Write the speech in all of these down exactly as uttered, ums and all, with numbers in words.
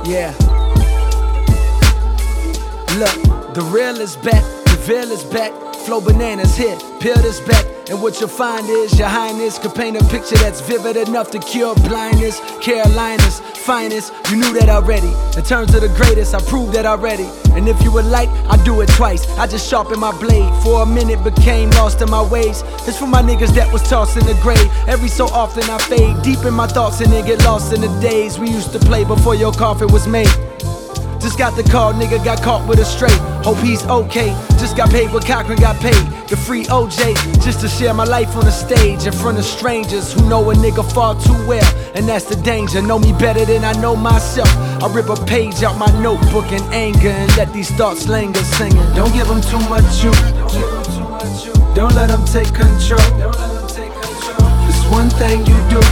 Yeah. Look, the real is back, the veil is back. Flow bananas here, peel this back. And what you'll find is your highness could paint a picture that's vivid enough to cure blindness. Carolina's finest, you knew that already. In terms of the greatest, I proved that already. And if you would like, I do it twice. I just sharpen my blade. For a minute became lost in my ways. It's for my niggas that was tossed in the grave. Every so often I fade deep in my thoughts and then get lost in the days we used to play before your coffin was made. Just got the call, nigga got caught with a straight. Hope he's okay. Just got paid what Cochran got paid. The free O J, just to share my life on the stage in front of strangers who know a nigga far too well. And that's the danger, know me better than I know myself. I rip a page out my notebook in anger and let these thoughts linger singing. Don't give them too much you. Don't let them take control. It's one thing you do.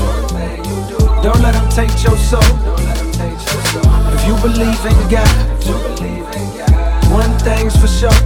Don't let them take your soul. If you believe in God, one thing's for sure.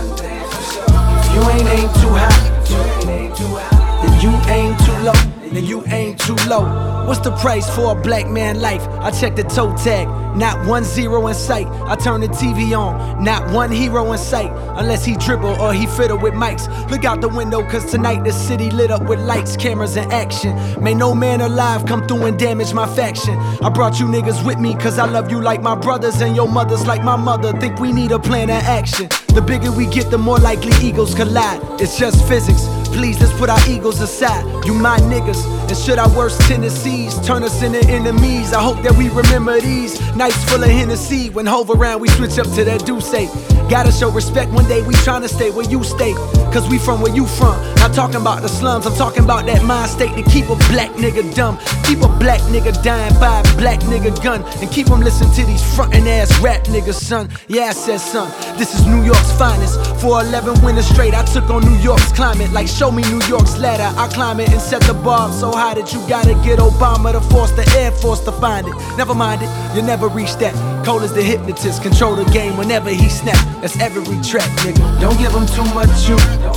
If you ain't aim too high, then you aim too low. Then you aim too low. What's the price for a black man life? I check the toe tag, not one zero in sight. I turn the T V on, not one hero in sight. Unless he dribble or he fiddle with mics. Look out the window cause tonight the city lit up with lights, cameras and action. May no man alive come through and damage my faction. I brought you niggas with me cause I love you like my brothers. And your mothers like my mother. Think we need a plan of action. The bigger we get, the more likely egos collide. It's just physics. Please, let's put our egos aside. You my niggas. And should our worst tendencies turn us into enemies? I hope that we remember these nights full of Hennessy. When Hove around, we switch up to that Douce. Gotta show respect, one day we tryna stay where you stay. Cause we from where you from. Not talking about the slums, I'm talking about that mind state to keep a black nigga dumb. Keep a black nigga dying by a black nigga gun. And keep them listening to these frontin' ass rap niggas, son. Yeah, I said son, this is New York's finest. For eleven winters straight, I took on New York's climate. Like show me New York's ladder, I climb it and set the bar so high that you gotta get Obama to force the Air Force to find it. Never mind it, you'll never reach that. Cole is the hypnotist, control the game whenever he snap. That's every track, nigga. Don't give him too much you.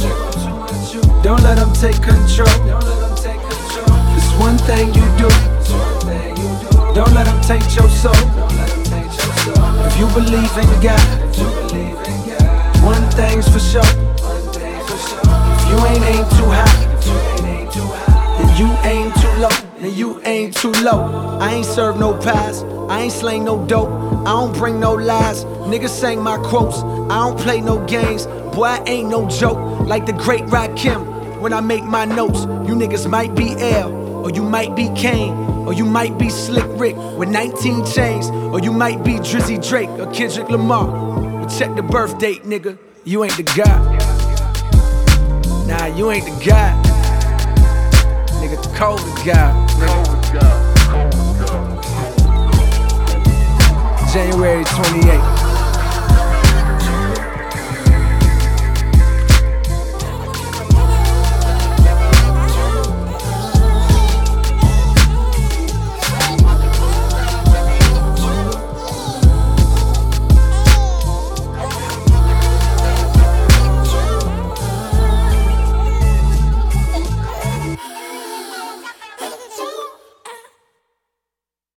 Don't let him take control. It's one thing you do. Don't let him take your soul. If you believe in God, one thing's for sure. If you ain't aim too high, then you aim too low. Then you aim too low. I ain't serve no pies, I ain't slang no dope, I don't bring no lies. Niggas sang my quotes, I don't play no games. Boy, I ain't no joke, like the great Rakim. When I make my notes, you niggas might be L, or you might be Kane, or you might be Slick Rick with nineteen chains, or you might be Drizzy Drake or Kendrick Lamar. But check the birth date, nigga, you ain't the guy. Nah, you ain't the guy. Nigga, Cole the guy, nigga. January twenty-eighth.